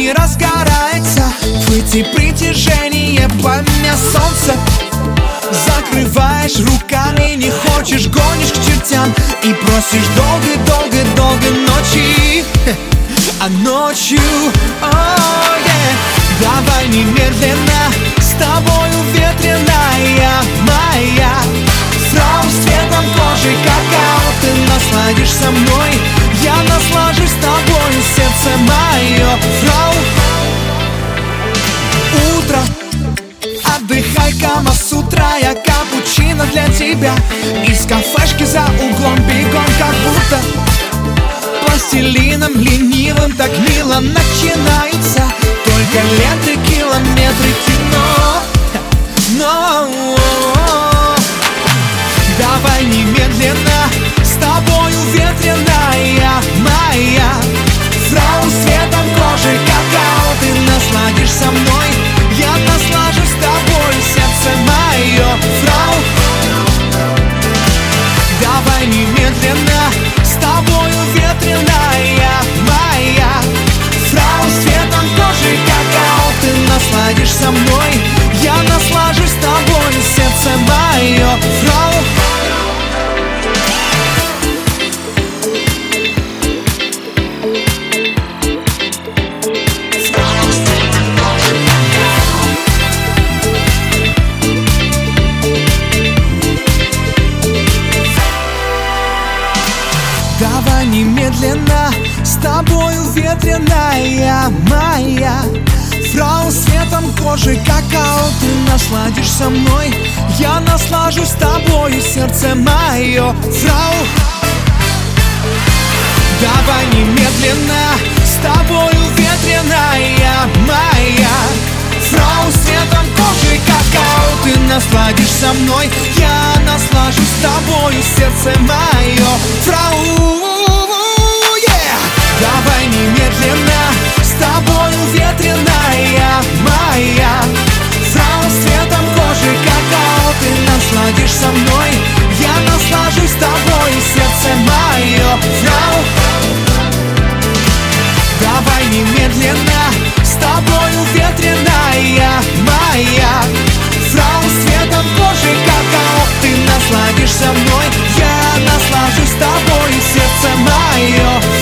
не разгорается. Выйти притяжение, пламя солнца. Закрываешь руками, не хочешь, гонишь к чертям и просишь долго-долго-долго ночи. А ночью, давай немедленно, с тобою ветреная моя. Фрау с цветом кожи какао, ты насладишься мной, я наслажусь тобою, сердце мое. Фрау, утро, отдыхай, Кама-сутра, я капучино для тебя. Из кафешки за углом бегом, как будто пластилином ленивым так мило начинается. Только ленты, километры, кино. Но давай немедленно, с тобою ветреная моя. Фрау с цветом кожи какао, ты насладишься мной, я наслажусь тобой, сердце мое. Фрау, давай немедленно, с тобою ветреная моя. Фрау с цветом кожи какао, ты насладишься мной, я наслажусь тобой, сердце мое. Фрау, давай немедленно, с тобою ветреная моя. Фрау с цветом кожи какао, ты насладишься мной, я наслажусь тобою, сердце мое. Фрау, давай немедленно, с тобою ветреная моя. Фрау с цветом кожи какао, ты насладишься мной, я наслажусь тобою, сердце мое. Фрау, давай немедленно, с тобою ветреная моя. Фрау с цветом кожи какао, ты насладишься мной, я наслажусь тобою, сердце мое. Фрау, давай немедленно, с тобою ветреная моя. Фрау с цветом кожи какао, ты насладишься мной, я наслажусь тобою, сердце мое.